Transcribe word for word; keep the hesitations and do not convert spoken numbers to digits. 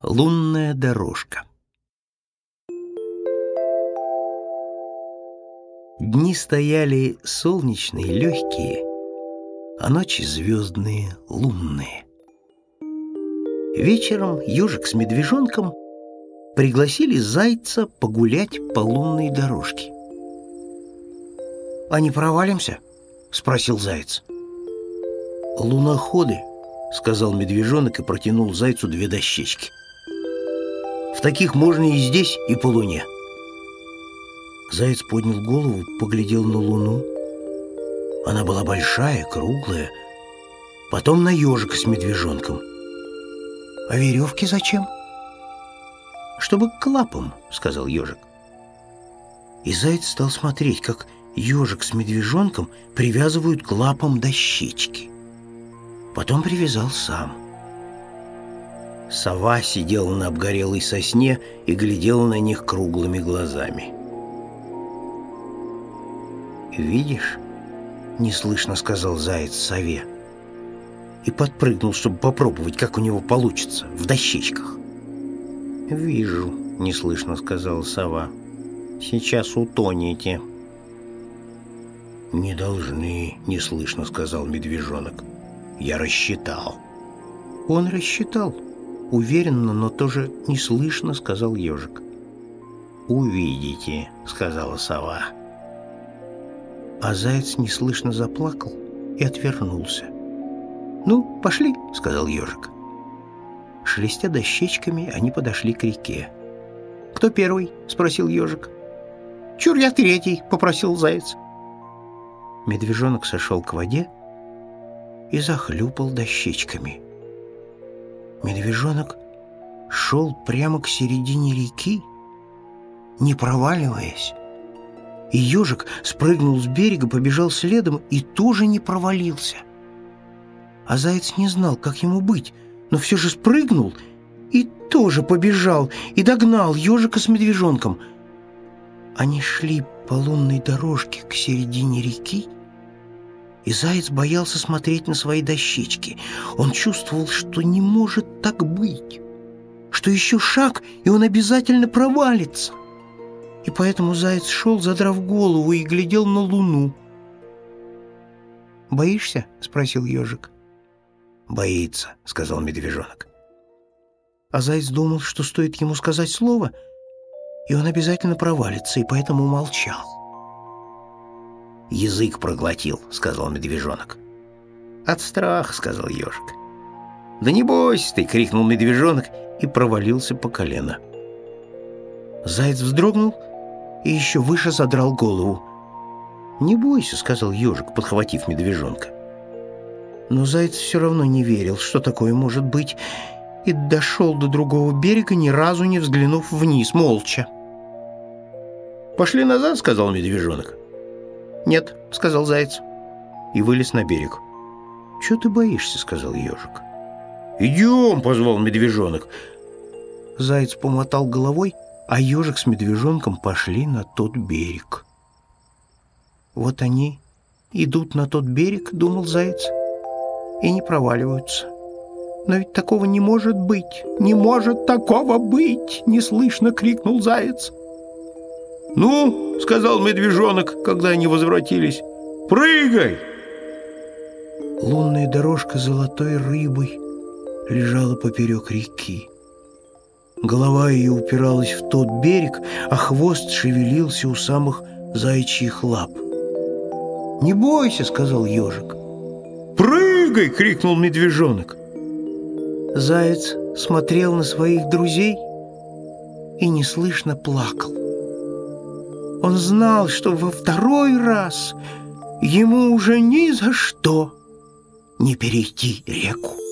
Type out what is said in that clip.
Лунная дорожка. Дни стояли солнечные, легкие, а ночи звездные, лунные. Вечером ежик с медвежонком пригласили зайца погулять по лунной дорожке. «А не провалимся?» — спросил заяц. «Луноходы», — сказал медвежонок и протянул зайцу две дощечки. «В таких можно и здесь, и по луне». Заяц поднял голову, поглядел на луну. Она была большая, круглая. Потом на ежика с медвежонком. «А веревки зачем?» «Чтобы к лапам», — сказал ежик. И заяц стал смотреть, как ежик с медвежонком привязывают к лапам дощечки. Потом привязал сам. Сова сидела на обгорелой сосне и глядела на них круглыми глазами. «Видишь?» — неслышно сказал заяц сове. И подпрыгнул, чтобы попробовать, как у него получится в дощечках. «Вижу», — неслышно сказала сова. «Сейчас утонете». «Не должны», — неслышно сказал медвежонок. «Я рассчитал». Он рассчитал. Уверенно, но тоже неслышно сказал ежик. «Увидите», — сказала сова. А заяц неслышно заплакал и отвернулся. «Ну, пошли», — сказал ежик. Шелестя дощечками, они подошли к реке. «Кто первый?» — спросил ежик. «Чур, я третий», — попросил заяц. Медвежонок сошел к воде и захлюпал дощечками. Медвежонок шел прямо к середине реки, не проваливаясь. И ежик спрыгнул с берега, побежал следом и тоже не провалился. А заяц не знал, как ему быть, но все же спрыгнул и тоже побежал, и догнал ежика с медвежонком. Они шли по лунной дорожке к середине реки, и заяц боялся смотреть на свои дощечки. Он чувствовал, что не может так быть, что еще шаг, и он обязательно провалится. И поэтому заяц шел, задрав голову, и глядел на луну. «Боишься?» — спросил ежик. «Боится», — сказал медвежонок. А заяц думал, что стоит ему сказать слово, и он обязательно провалится, и поэтому молчал. «Язык проглотил», — сказал медвежонок. «От страха», — сказал ежик. «Да не бойся ты», — крикнул медвежонок и провалился по колено. Заяц вздрогнул и еще выше задрал голову. «Не бойся», — сказал ежик, подхватив медвежонка. Но заяц все равно не верил, что такое может быть, и дошел до другого берега, ни разу не взглянув вниз, молча. «Пошли назад», — сказал медвежонок. «Нет», — сказал заяц, и вылез на берег. «Чего ты боишься?» — сказал ежик. «Идем», — позвал медвежонок. Заяц помотал головой, а ежик с медвежонком пошли на тот берег. «Вот они идут на тот берег», — думал заяц, — «и не проваливаются. Но ведь такого не может быть! Не может такого быть!» — неслышно крикнул заяц. «Ну, — сказал медвежонок, когда они возвратились, — прыгай!» Лунная дорожка золотой рыбой лежала поперек реки. Голова ее упиралась в тот берег, а хвост шевелился у самых заячьих лап. «Не бойся!» — сказал ежик. «Прыгай!» — крикнул медвежонок. Заяц смотрел на своих друзей и неслышно плакал. Он знал, что во второй раз ему уже ни за что не перейти реку.